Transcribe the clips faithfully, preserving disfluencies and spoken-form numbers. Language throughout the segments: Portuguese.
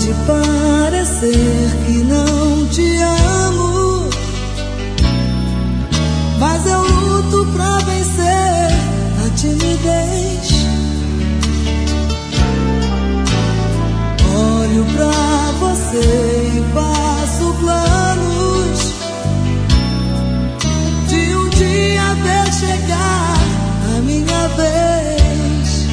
Pode parecer que não te amo, mas eu luto pra vencer a timidez. Olho pra você e faço planos de um dia ver chegar a minha vez.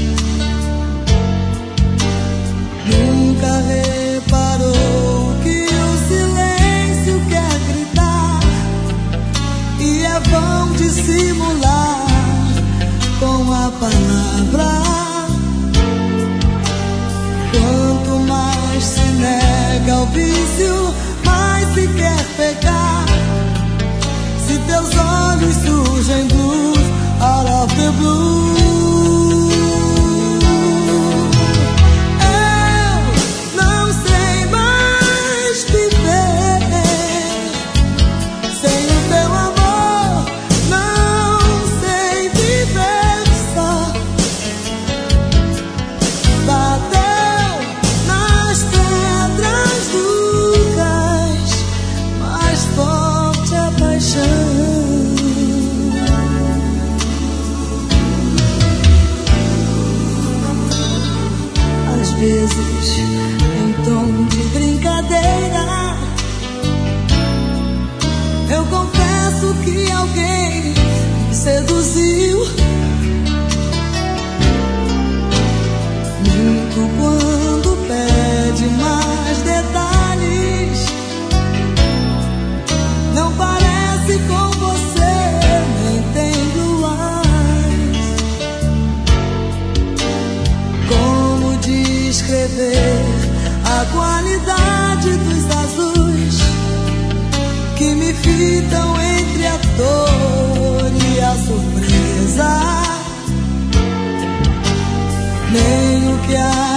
Nunca reparou que o silêncio quer gritar e é vão dissimular com a palavra. Quanto mais se nega o vício, mais se quer pegar. Se teus olhos surgem blues out of the blue, vezes em tom de brincadeira, eu confesso que alguém me seduziu. Minto quando pede mais detalhes, não parece com você, nem tem blue eyes. Como descrever a qualidade dos azuis que me fitam entre a dor e a surpresa? Nem o que há